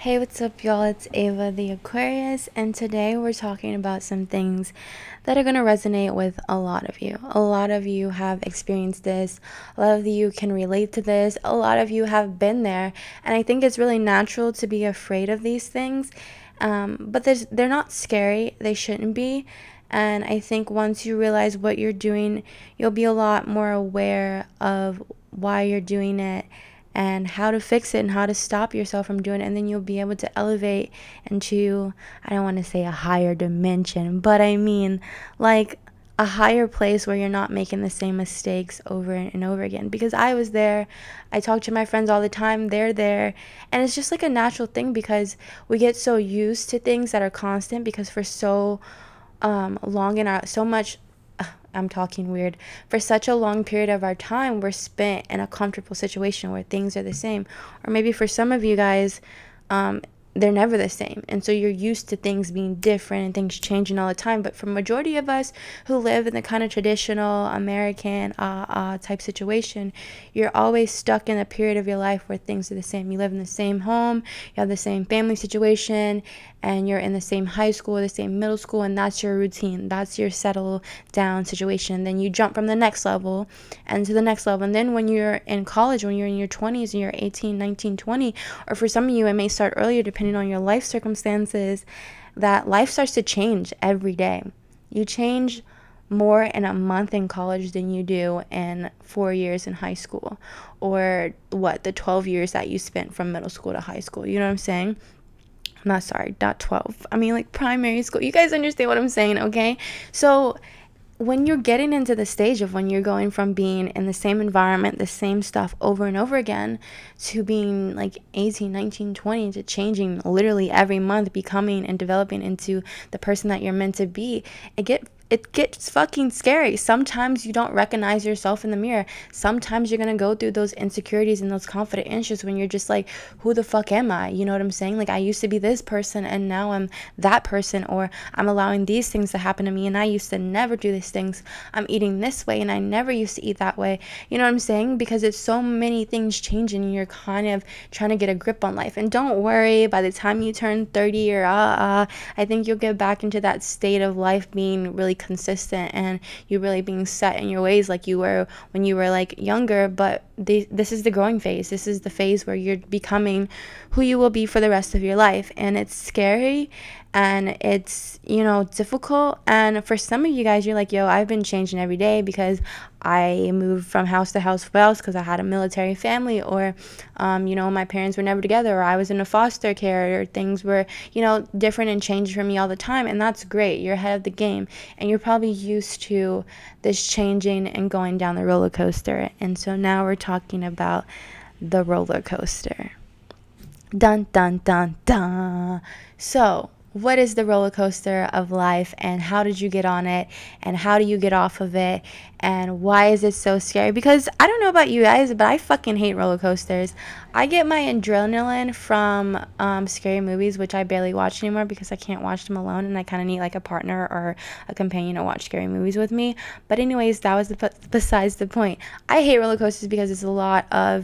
Hey, what's up, y'all? It's Ava the Aquarius, and today we're talking about some things that are going to resonate with a lot of you. A lot of you have experienced this, a lot of you can relate to this, a lot of you have been there, and I think it's really natural to be afraid of these things, but they're not scary, they shouldn't be. And I think once you realize what you're doing, you'll be a lot more aware of why you're doing it and how to fix it and how to stop yourself from doing it. And then you'll be able to elevate into, I don't want to say a higher dimension, but I mean like a higher place where you're not making the same mistakes over and over again. Because I was there, I talk to my friends all the time, they're there, and it's just like a natural thing because we get so used to things that are constant because for so long in our so much I'm talking weird. For such a long period of our time, we're spent in a comfortable situation where things are the same. Or maybe for some of you guys, um, they're never the same. And so you're used to things being different and things changing all the time. But for majority of us who live in the kind of traditional American type situation, you're always stuck in a period of your life where things are the same. You live in the same home, you have the same family situation, and you're in the same high school, the same middle school, and that's your routine. That's your settle down situation. Then you jump from the next level and to the next level. And then when you're in college, when you're in your 20s and you're 18, 19, 20, or for some of you, it may start earlier depending on your life circumstances, that life starts to change every day. You change more in a month in college than you do in 4 years in high school, or the 12 years that you spent from middle school to high school. You know what I'm saying? Not sorry, not 12. I mean, like primary school. You guys understand what I'm saying, okay? So when you're getting into the stage of when you're going from being in the same environment, the same stuff over and over again, to being like 18, 19, 20, to changing literally every month, becoming and developing into the person that you're meant to be, it gets fucking scary. Sometimes you don't recognize yourself in the mirror. Sometimes you're gonna go through those insecurities and those confident issues when you're just like, who the fuck am I? You know what I'm saying? Like, I used to be this person and now I'm that person, or I'm allowing these things to happen to me and I used to never do these things. I'm eating this way and I never used to eat that way. You know what I'm saying? Because it's so many things changing and you're kind of trying to get a grip on life. And don't worry, by the time you turn 30 or I think you'll get back into that state of life being really consistent and you really being set in your ways like you were when you were like younger. But this is the growing phase. This is the phase where you're becoming who you will be for the rest of your life, and it's scary and it's, difficult. And for some of you guys, you're like, yo, I've been changing every day because I moved from house to house because I had a military family, or my parents were never together, or I was in a foster care, or things were different and changed for me all the time. And that's great, you're ahead of the game, and you're probably used to this changing and going down the roller coaster. And so now we're talking about the roller coaster. Dun dun dun dun. So, what is the roller coaster of life, and how did you get on it, and how do you get off of it, and why is it so scary? Because I don't know about you guys, but I fucking hate roller coasters. I get my adrenaline from scary movies, which I barely watch anymore because I can't watch them alone, and I kind of need like a partner or a companion to watch scary movies with me. But anyways, that was besides the point. I hate roller coasters because it's a lot of,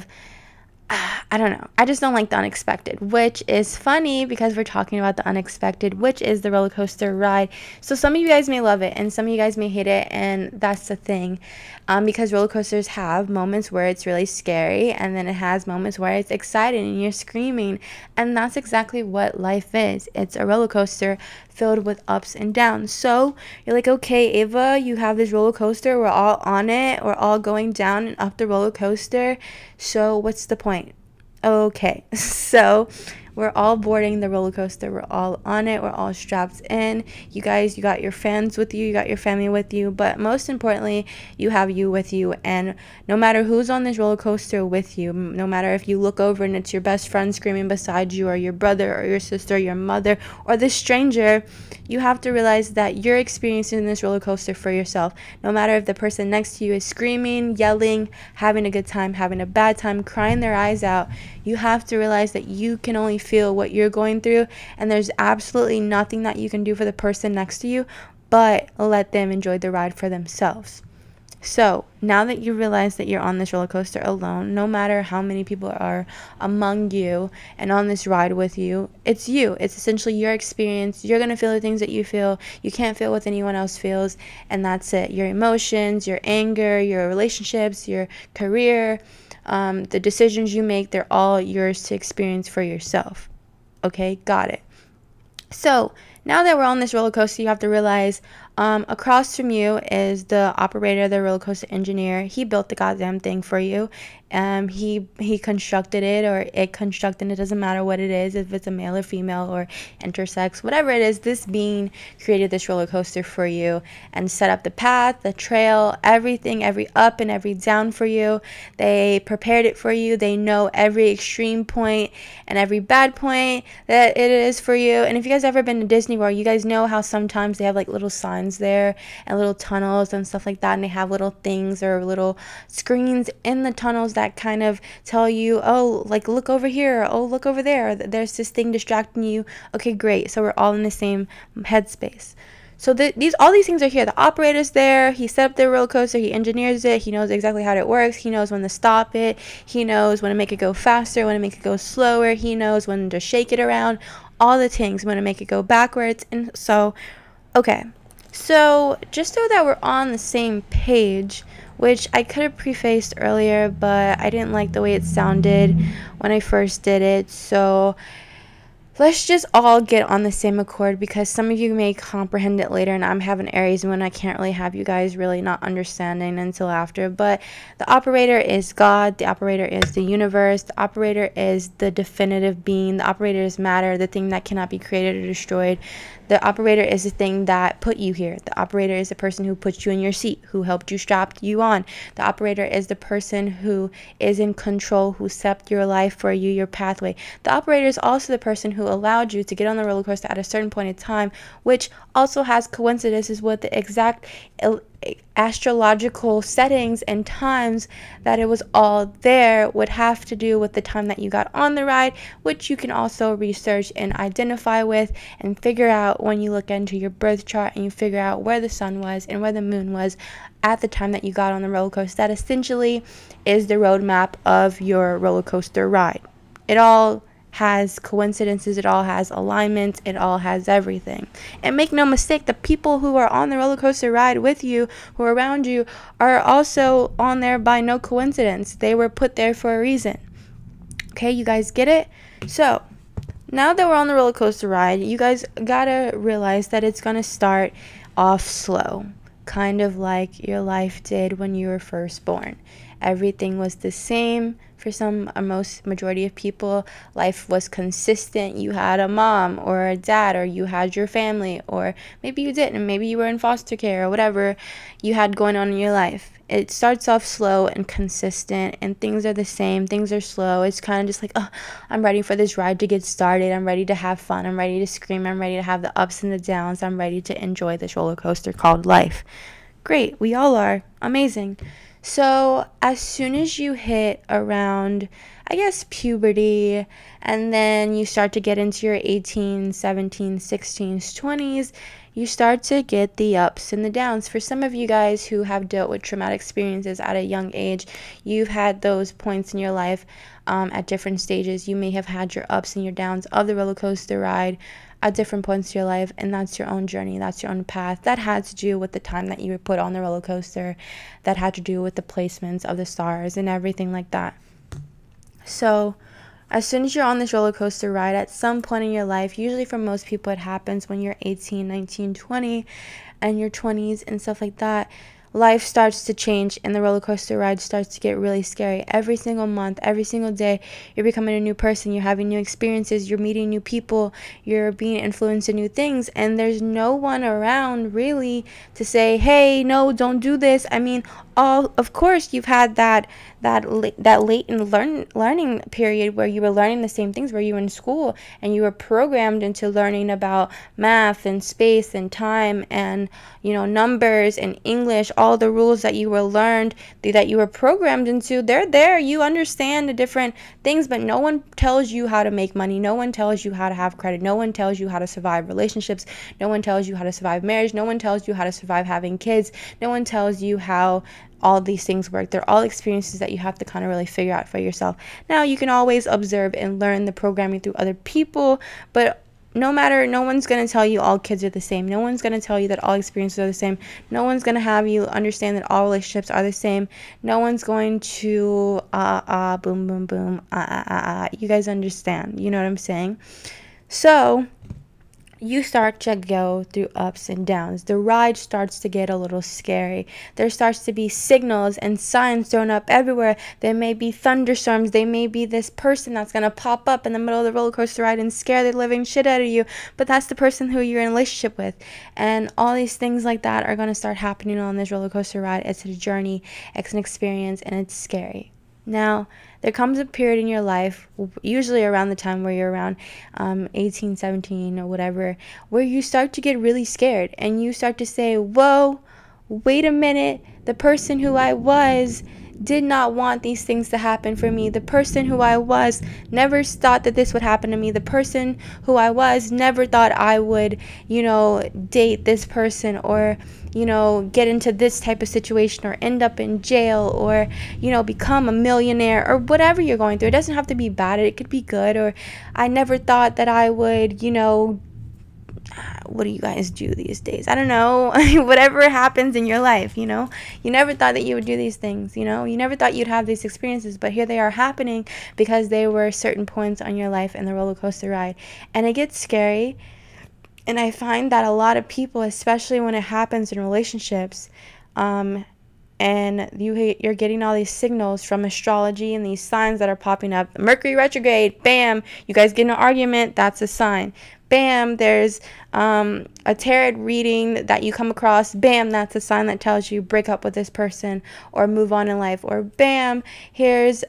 I don't know. I just don't like the unexpected, which is funny because we're talking about the unexpected, which is the roller coaster ride. So some of you guys may love it and some of you guys may hate it, and that's the thing. Because roller coasters have moments where it's really scary, and then it has moments where it's exciting and you're screaming, and that's exactly what life is. It's a roller coaster filled with ups and downs. So you're like, okay, Ava, you have this roller coaster. We're all on it. We're all going down and up the roller coaster. So what's the point? Okay, so we're all boarding the roller coaster. We're all on it. We're all strapped in. You guys, you got your friends with you. You got your family with you. But most importantly, you have you with you. And no matter who's on this roller coaster with you, no matter if you look over and it's your best friend screaming beside you, or your brother, or your sister, or your mother, or the stranger, you have to realize that you're experiencing this roller coaster for yourself. No matter if the person next to you is screaming, yelling, having a good time, having a bad time, crying their eyes out, you have to realize that you can only feel what you're going through, and there's absolutely nothing that you can do for the person next to you but let them enjoy the ride for themselves. So now that you realize that you're on this roller coaster alone, no matter how many people are among you and on this ride with you, it's you. It's essentially your experience. You're going to feel the things that you feel. You can't feel what anyone else feels. And that's it. Your emotions, your anger, your relationships, your career, the decisions you make, they're all yours to experience for yourself. Okay, got it. So now that we're on this roller coaster, you have to realize across from you is the operator, the roller coaster engineer. He built the goddamn thing for you. He constructed it, or it constructed it. Doesn't matter what it is, if it's a male or female or intersex, whatever it is. This being created this roller coaster for you and set up the path, the trail, everything, every up and every down for you. They prepared it for you. They know every extreme point and every bad point that it is for you. And if you guys ever been to Disney World, you guys know how sometimes they have like little signs there and little tunnels and stuff like that, and they have little things or little screens in the tunnels that kind of tell you, oh, like look over here, oh, look over there, there's this thing distracting you. Okay, great. So we're all in the same headspace. So all these things are here. The operator's there. He set up the roller coaster. He engineers it. He knows exactly how it works. He knows when to stop it. He knows when to make it go faster, when to make it go slower. He knows when to shake it around. All the things, when to make it go backwards. And so, okay. So just so that we're on the same page, which I could have prefaced earlier, but I didn't like the way it sounded when I first did it. So let's just all get on the same accord, because some of you may comprehend it later, and I'm having areas when I can't really have you guys really not understanding until after. But the operator is God. The operator is the universe. The operator is the definitive being. The operator is matter, the thing that cannot be created or destroyed. The operator is the thing that put you here. The operator is the person who put you in your seat, who helped you strap you on. The operator is the person who is in control, who set up your life for you, your pathway. The operator is also the person who allowed you to get on the roller coaster at a certain point in time, which also has coincidences with the exact astrological settings and times that it was all there, would have to do with the time that you got on the ride, which you can also research and identify with and figure out when you look into your birth chart and you figure out where the sun was and where the moon was at the time that you got on the roller coaster. That essentially is the roadmap of your roller coaster ride. It all has coincidences, it all has alignment, it all has everything. And make no mistake, the people who are on the roller coaster ride with you, who are around you, are also on there by no coincidence. They were put there for a reason. Okay, you guys get it? So now that we're on the roller coaster ride, you guys gotta realize that it's gonna start off slow, kind of like your life did when you were first born. Everything was the same. For some, most majority of people, life was consistent. You had a mom or a dad, or you had your family, or maybe you didn't. Maybe you were in foster care, or whatever you had going on in your life. It starts off slow and consistent, and things are the same. Things are slow. It's kind of just like, oh, I'm ready for this ride to get started. I'm ready to have fun. I'm ready to scream. I'm ready to have the ups and the downs. I'm ready to enjoy this roller coaster called life. Great. We all are. Amazing. So as soon as you hit around, I guess, puberty, and then you start to get into your 18, 17, 16s, 20s, you start to get the ups and the downs. For some of you guys who have dealt with traumatic experiences at a young age, you've had those points in your life at different stages. You may have had your ups and your downs of the roller coaster ride at different points in your life, and that's your own journey, that's your own path. That had to do with the time that you were put on the roller coaster, that had to do with the placements of the stars and everything like that. So as soon as you're on this roller coaster ride, at some point in your life, usually for most people it happens when you're 18, 19, 20, and your 20s and stuff like that, life starts to change and the roller coaster ride starts to get really scary. Every single month, every single day, you're becoming a new person. You're having new experiences. You're meeting new people. You're being influenced in new things. And there's no one around really to say, hey, no, don't do this. I mean, of course, you've had that latent learning period where you were learning the same things, where you were in school and you were programmed into learning about math and space and time and, numbers and English. All the rules that you were learned, that you were programmed into, they're there. You understand the different things, but no one tells you how to make money. No one tells you how to have credit. No one tells you how to survive relationships. No one tells you how to survive marriage. No one tells you how to survive having kids. No one tells you how all these things work. They're all experiences that you have to kind of really figure out for yourself. Now, you can always observe and learn the programming through other people, but no one's going to tell you all kids are the same. No one's going to tell you that all experiences are the same. No one's going to have you understand that all relationships are the same. No one's going to boom boom boom you guys understand, you know what I'm saying? So you start to go through ups and downs. The ride starts to get a little scary. There starts to be signals and signs thrown up everywhere. There may be thunderstorms. There may be this person that's going to pop up in the middle of the roller coaster ride and scare the living shit out of you. But that's the person who you're in a relationship with. And all these things like that are going to start happening on this roller coaster ride. It's a journey, it's an experience, and it's scary. Now, there comes a period in your life, usually around the time where you're around 18, 17 or whatever, where you start to get really scared and you start to say, whoa, wait a minute, the person who I was did not want these things to happen for me. The person who I was never thought that this would happen to me. The person who I was never thought I would, date this person or, get into this type of situation or end up in jail or, become a millionaire or whatever you're going through. It doesn't have to be bad. It could be good. Or I never thought that I would, what do you guys do these days? I don't know. Whatever happens in your life, you never thought that you would do these things, you never thought you'd have these experiences, but here they are happening because they were certain points on your life in the roller coaster ride. And it gets scary. And I find that a lot of people, especially when it happens in relationships, and you're getting all these signals from astrology and these signs that are popping up. Mercury retrograde, bam, you guys get in an argument, that's a sign. Bam, there's a tarot reading that you come across. Bam, that's a sign that tells you break up with this person or move on in life. Or bam, here's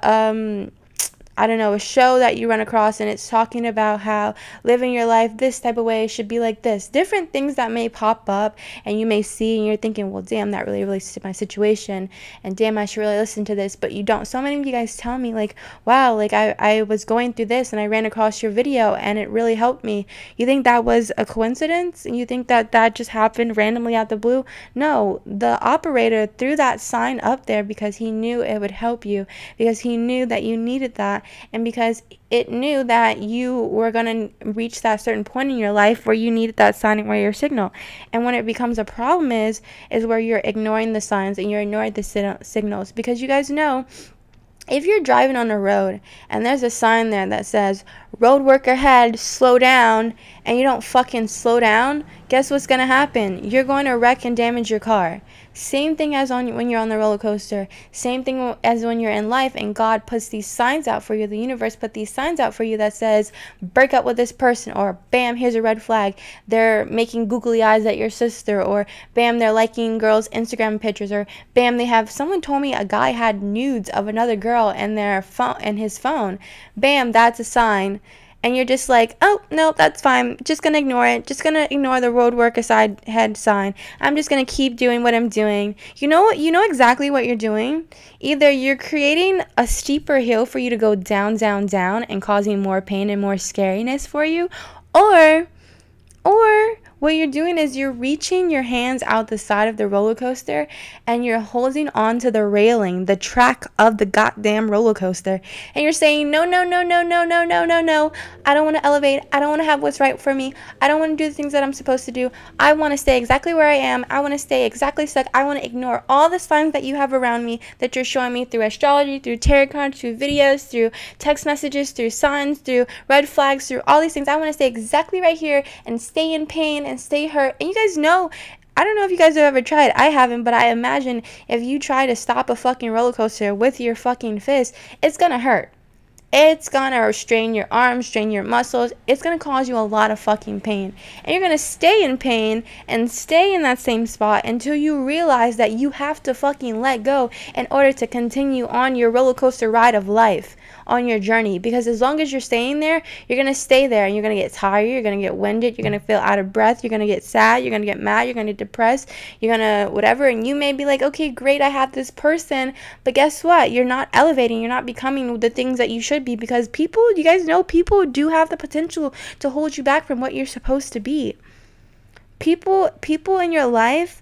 a show that you run across and it's talking about how living your life this type of way should be like this. Different things that may pop up and you may see and you're thinking, well, damn, that really relates to my situation and damn, I should really listen to this, but you don't. So many of you guys tell me like, wow, like I was going through this and I ran across your video and it really helped me. You think that was a coincidence? And you think that just happened randomly out the blue? No, the operator threw that sign up there because he knew it would help you, because he knew that you needed that. And because it knew that you were going to reach that certain point in your life where you needed that sign or your signal. And when it becomes a problem is where you're ignoring the signs and you're ignoring the signals. Because you guys know, if you're driving on a road and there's a sign there that says, road work ahead, slow down, and you don't fucking slow down, guess what's going to happen? You're going to wreck and damage your car. Same thing as when you're on the roller coaster. Same thing as when you're in life and God puts these signs out for you. The universe put these signs out for you that says, break up with this person, or bam, here's a red flag. They're making googly eyes at your sister, or bam, they're liking girls' Instagram pictures, or bam, someone told me a guy had nudes of another girl in their phone, in his phone. Bam, that's a sign. And you're just like, oh, no, that's fine. Just going to ignore it. Just going to ignore the road work ahead sign. I'm just going to keep doing what I'm doing. You know exactly what you're doing. Either you're creating a steeper hill for you to go down, down, down and causing more pain and more scariness for you. Or what you're doing is you're reaching your hands out the side of the roller coaster and you're holding on to the railing, the track of the goddamn roller coaster. And you're saying, no, no, no, no, no, no, no, no, no. I don't want to elevate. I don't want to have what's right for me. I don't want to do the things that I'm supposed to do. I want to stay exactly where I am. I want to stay exactly stuck. I want to ignore all the signs that you have around me that you're showing me through astrology, through tarot cards, through videos, through text messages, through signs, through red flags, through all these things. I want to stay exactly right here and stay in pain and stay hurt. And you guys know, I don't know if you guys have ever tried. I haven't, but I imagine if you try to stop a fucking roller coaster with your fucking fist, it's gonna hurt. It's gonna strain your arms, strain your muscles. It's gonna cause you a lot of fucking pain. And you're gonna stay in pain and stay in that same spot until you realize that you have to fucking let go in order to continue on your roller coaster ride of life, on your journey. Because as long as you're staying there, you're gonna stay there and you're gonna get tired, you're gonna get winded, you're gonna feel out of breath, you're gonna get sad, you're gonna get mad, you're gonna get depressed, you're gonna whatever. And you may be like, okay, great, I have this person, but guess what? You're not elevating, you're not becoming the things that you should be, because people, you guys know, people do have the potential to hold you back from what you're supposed to be. People in your life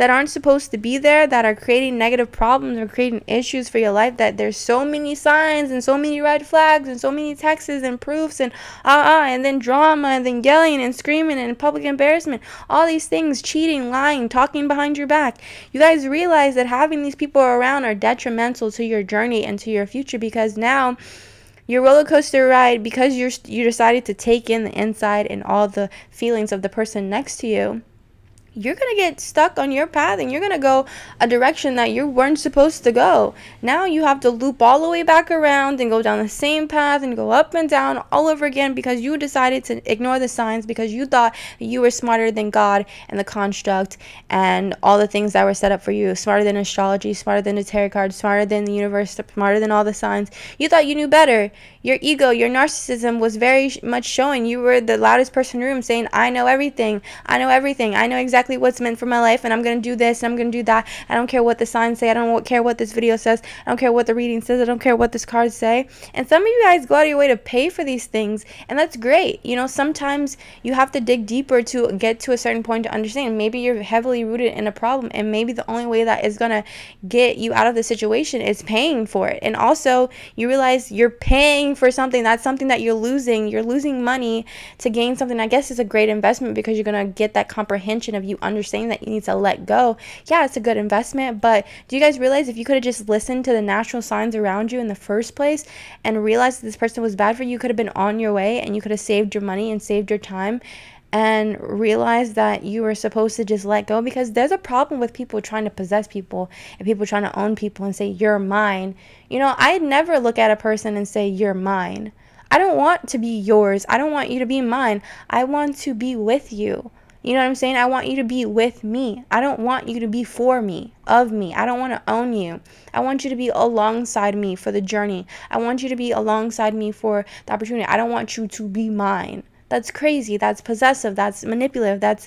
that aren't supposed to be there, that are creating negative problems or creating issues for your life, that there's so many signs and so many red flags and so many texts and proofs and and then drama and then yelling and screaming and public embarrassment, all these things, cheating, lying, talking behind your back. You guys realize that having these people around are detrimental to your journey and to your future, because now your roller coaster ride, because you decided to take in the inside and all the feelings of the person next to you, you're going to get stuck on your path and you're going to go a direction that you weren't supposed to go. Now you have to loop all the way back around and go down the same path and go up and down all over again, because you decided to ignore the signs, because you thought that you were smarter than God and the construct and all the things that were set up for you. Smarter than astrology, smarter than the tarot cards, smarter than the universe, smarter than all the signs. You thought you knew better. Your ego, your narcissism was very much showing. You were the loudest person in the room saying, I know everything. I know everything. I know exactly what's meant for my life, and I'm going to do this and I'm going to do that. I don't care what the signs say. I don't care what this video says. I don't care what the reading says. I don't care what this cards say. And some of you guys go out of your way to pay for these things, and that's great. You know, sometimes you have to dig deeper to get to a certain point to understand. Maybe you're heavily rooted in a problem, and maybe the only way that is going to get you out of the situation is paying for it. And also, you realize you're paying for something. That's something that you're losing. You're losing money to gain something. I guess it's a great investment, because you're going to get that comprehension of you understanding that you need to let go. Yeah, it's a good investment, but do you guys realize if you could have just listened to the natural signs around you in the first place and realized that this person was bad for you, you could have been on your way and you could have saved your money and saved your time and realized that you were supposed to just let go? Because there's a problem with people trying to possess people and people trying to own people and say, you're mine. You know, I'd never look at a person and say, you're mine. I don't want to be yours. I don't want you to be mine. I want to be with you. You know what I'm saying? I want you to be with me. I don't want you to be for me, of me. I don't want to own you. I want you to be alongside me for the journey. I want you to be alongside me for the opportunity. I don't want you to be mine. That's crazy. That's possessive. That's manipulative. That's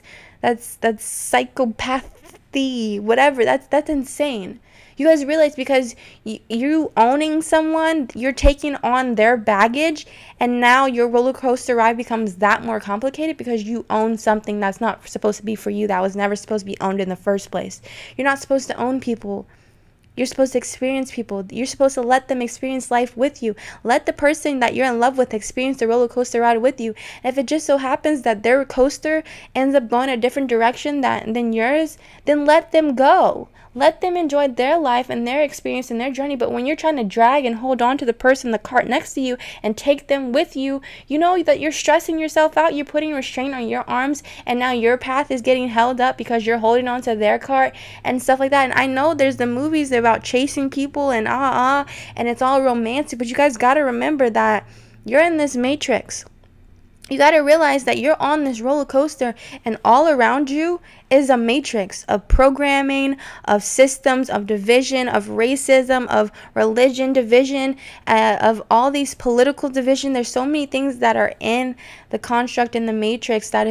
psychopathy. Whatever. That's insane. You guys realize, because you owning someone, you're taking on their baggage, and now your roller coaster ride becomes that more complicated because you own something that's not supposed to be for you, that was never supposed to be owned in the first place. You're not supposed to own people. You're supposed to experience people. You're supposed to let them experience life with you. Let the person that you're in love with experience the roller coaster ride with you. And if it just so happens that their coaster ends up going a different direction than yours, then let them go. Let them enjoy their life and their experience and their journey. But when you're trying to drag and hold on to the person in the cart next to you and take them with you, you know that you're stressing yourself out. You're putting restraint on your arms, and now your path is getting held up because you're holding on to their cart and stuff like that. And I know there's the movies about chasing people and and it's all romantic, but you guys got to remember that you're in this matrix. You got to realize that you're on this roller coaster, and all around you is a matrix of programming, of systems, of division, of racism, of religion division, of all these political division. There's so many things that are in the construct in the matrix that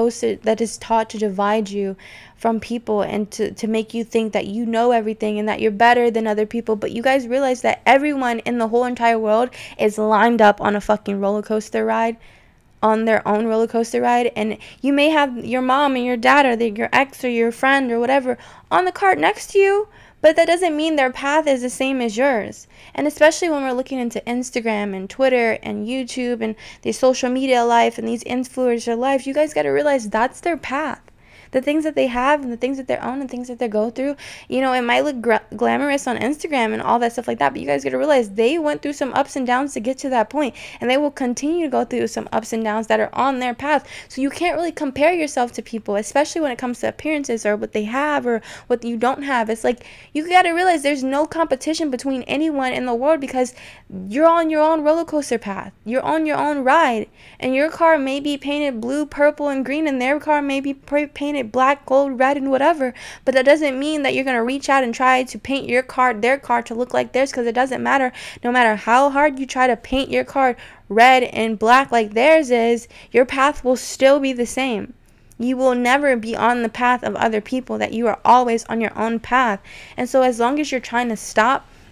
is taught to divide you from people and to make you think that you know everything and that you're better than other people. But you guys realize that everyone in the whole entire world is lined up on a fucking roller coaster ride, on their own roller coaster ride. And you may have your mom and your dad or your ex or your friend or whatever on the cart next to you, but that doesn't mean their path is the same as yours. And especially when we're looking into Instagram and Twitter and YouTube and the social media life and these influencer lives, you guys got to realize that's their path. The things that they have and the things that they own and things that they go through, you know, it might look glamorous on Instagram and all that stuff like that, but you guys got to realize they went through some ups and downs to get to that point, and they will continue to go through some ups and downs that are on their path. So you can't really compare yourself to people, especially when it comes to appearances or what they have or what you don't have. It's like you got to realize there's no competition between anyone in the world, because you're on your own roller coaster path. You're on your own ride, and your car may be painted blue, purple, and green, and their car may be painted black, gold, red, and whatever. But that doesn't mean that you're going to reach out and try to paint their car to look like theirs, because it doesn't matter. No matter how hard you try to paint your car red and black like theirs is, your path will still be the same. You will never be on the path of other people, that you are always on your own path. And so as long as you're trying to stop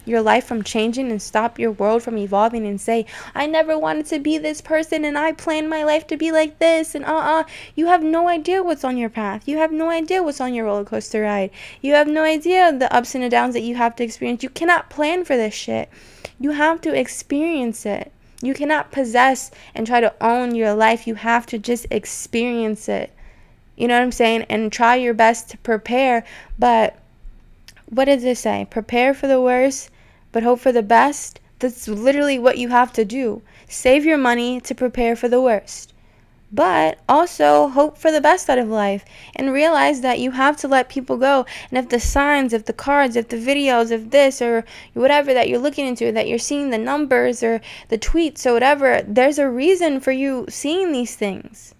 your life from changing and stop your world from evolving and say, I never wanted to be this person and I planned my life to be like this and you have no idea what's on your path. You have no idea what's on your roller coaster ride. You have no idea the ups and the downs that you have to experience. You cannot plan for this shit. You have to experience it. You cannot possess and try to own your life. You have to just experience it. You know what I'm saying? And try your best to prepare. But what does it say? Prepare for the worst, but hope for the best. That's literally what you have to do. Save your money to prepare for the worst. But also hope for the best out of life and realize that you have to let people go. And if the signs, if the cards, if the videos, if this or whatever that you're looking into, that you're seeing the numbers or the tweets or whatever, there's a reason for you seeing these things.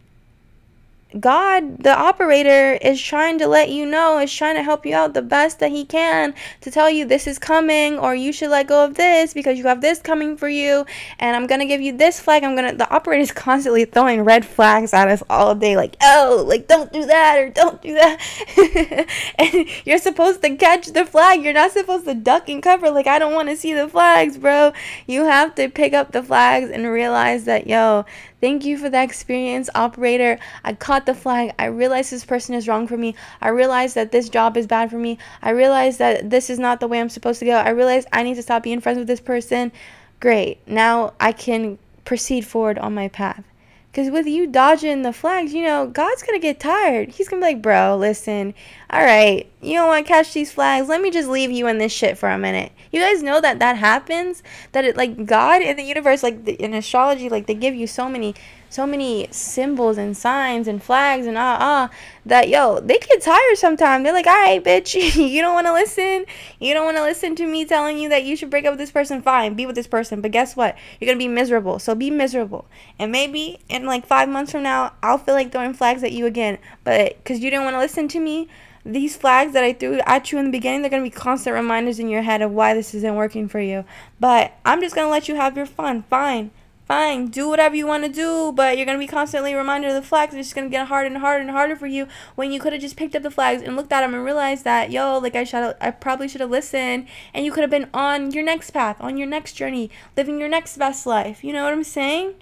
God, the operator, is trying to let you know, is trying to help you out the best that he can to tell you this is coming, or you should let go of this because you have this coming for you, and I'm going to give you this flag. The operator is constantly throwing red flags at us all day, like, oh, like, don't do that, or don't do that. And you're supposed to catch the flag. You're not supposed to duck and cover, like, I don't want to see the flags, bro. You have to pick up the flags and realize that, yo, thank you for that experience, operator. I caught the flag. I realize this person is wrong for me. I realize that this job is bad for me. I realize that this is not the way I'm supposed to go. I realize I need to stop being friends with this person. Great. Now I can proceed forward on my path. Because with you dodging the flags, God's going to get tired. He's going to be like, bro, listen, all right, you don't want to catch these flags. Let me just leave you in this shit for a minute. You guys know that happens? That it, like, God in the universe, like, in astrology, like, they give you so many symbols and signs and flags and that, yo, they get tired sometimes. They're like, all right, bitch, you don't want to listen? You don't want to listen to me telling you that you should break up with this person? Fine, be with this person. But guess what? You're going to be miserable. So be miserable. And maybe in like 5 months from now, I'll feel like throwing flags at you again. But because you didn't want to listen to me, these flags that I threw at you in the beginning, they're going to be constant reminders in your head of why this isn't working for you. But I'm just going to let you have your fun. Fine, do whatever you want to do, but you're going to be constantly reminded of the flags. It's just going to get harder and harder and harder for you when you could have just picked up the flags and looked at them and realized that, yo, like, I probably should have listened, and you could have been on your next path, on your next journey, living your next best life. You know what I'm saying?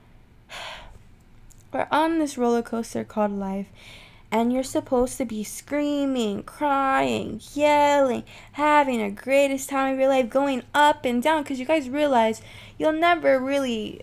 We're on this roller coaster called life, and you're supposed to be screaming, crying, yelling, having the greatest time of your life, going up and down, because you guys realize you'll never really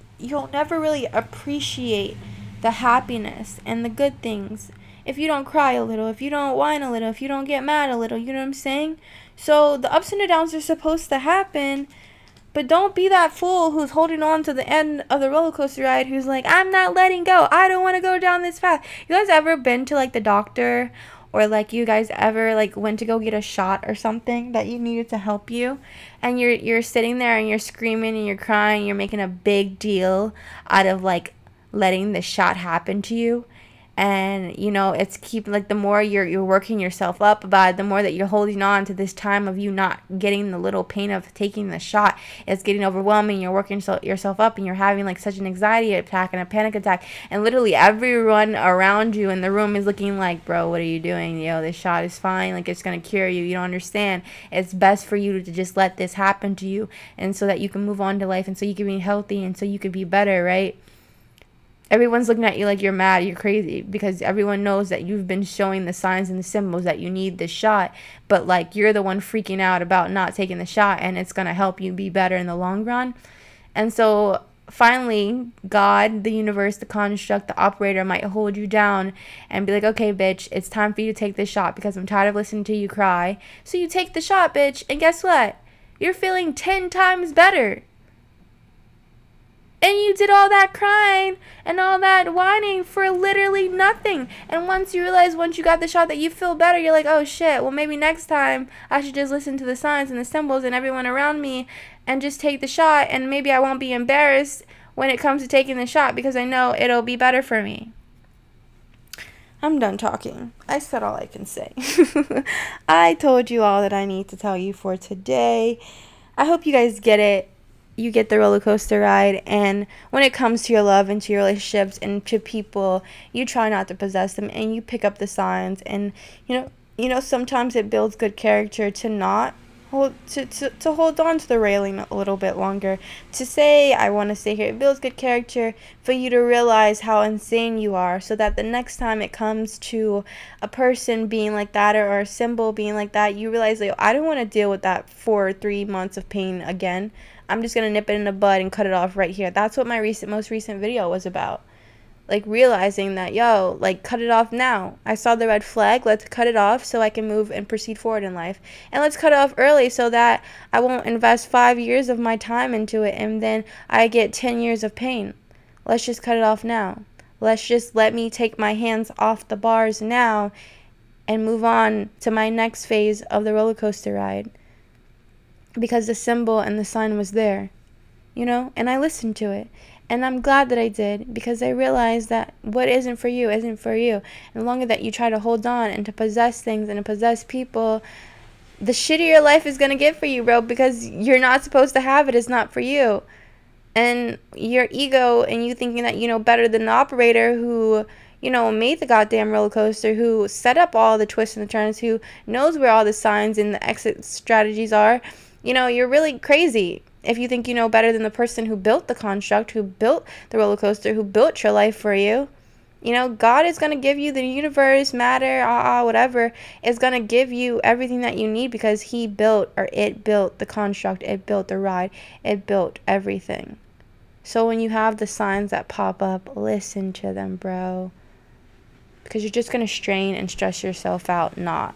appreciate the happiness and the good things if you don't cry a little, if you don't whine a little, if you don't get mad a little. You know what I'm saying? So the ups and the downs are supposed to happen. But don't be that fool who's holding on to the end of the roller coaster ride, who's like, I'm not letting go. I don't want to go down this path. You guys ever been to, like, the doctor? Or, like, you guys ever, like, went to go get a shot or something that you needed to help you? And you're sitting there and you're screaming and you're crying. You're making a big deal out of, like, letting the shot happen to you. And, it's like, the more you're working yourself up about it, the more that you're holding on to this time of you not getting the little pain of taking the shot. It's getting overwhelming. You're working yourself up, and you're having, like, such an anxiety attack and a panic attack. And literally everyone around you in the room is looking like, bro, what are you doing? This shot is fine. Like, it's going to cure you. You don't understand. It's best for you to just let this happen to you, and so that you can move on to life, and so you can be healthy, and so you can be better, right? Everyone's looking at you like you're mad, you're crazy, because everyone knows that you've been showing the signs and the symbols that you need this shot, but, like, you're the one freaking out about not taking the shot, and it's going to help you be better in the long run. And so finally, God, the universe, the construct, the operator might hold you down and be like, okay, bitch, it's time for you to take this shot because I'm tired of listening to you cry. So you take the shot, bitch, and guess what? You're feeling 10 times better. And you did all that crying and all that whining for literally nothing. And once you got the shot that you feel better, you're like, oh shit, well, maybe next time I should just listen to the signs and the symbols and everyone around me and just take the shot, and maybe I won't be embarrassed when it comes to taking the shot because I know it'll be better for me. I'm done talking. I said all I can say. I told you all that I need to tell you for today. I hope you guys get it. You get the roller coaster ride, and when it comes to your love and to your relationships and to people, you try not to possess them, and you pick up the signs. And sometimes it builds good character to not hold on to the railing a little bit longer, to say I want to stay here. It builds good character for you to realize how insane you are, so that the next time it comes to a person being like that, or a symbol being like that, you realize, like, I don't want to deal with that for 3 months of pain again. I'm just gonna nip it in the bud and cut it off right here. That's what my most recent video was about. Like, realizing that, yo, like, cut it off now. I saw the red flag. Let's cut it off so I can move and proceed forward in life. And let's cut it off early so that I won't invest 5 years of my time into it and then I get 10 years of pain. Let's just cut it off now. Let me take my hands off the bars now and move on to my next phase of the roller coaster ride. Because the symbol and the sign was there, and I listened to it. And I'm glad that I did, because I realized that what isn't for you isn't for you. And the longer that you try to hold on and to possess things and to possess people, the shittier life is going to get for you, bro, because you're not supposed to have it. It's not for you. And your ego and you thinking that you know better than the operator who, made the goddamn roller coaster, who set up all the twists and the turns, who knows where all the signs and the exit strategies are, you're really crazy if you think you know better than the person who built the construct, who built the roller coaster, who built your life for you. God is going to give you, the universe, matter, whatever, is going to give you everything that you need, because it built the construct, it built the ride, it built everything. So when you have the signs that pop up, listen to them, bro. Because you're just going to strain and stress yourself out, not.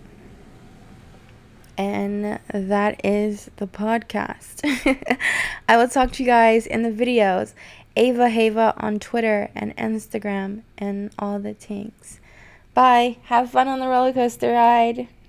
And that is the podcast. I will talk to you guys in the videos. Ava Hava on Twitter and Instagram and all the things. Bye. Have fun on the roller coaster ride.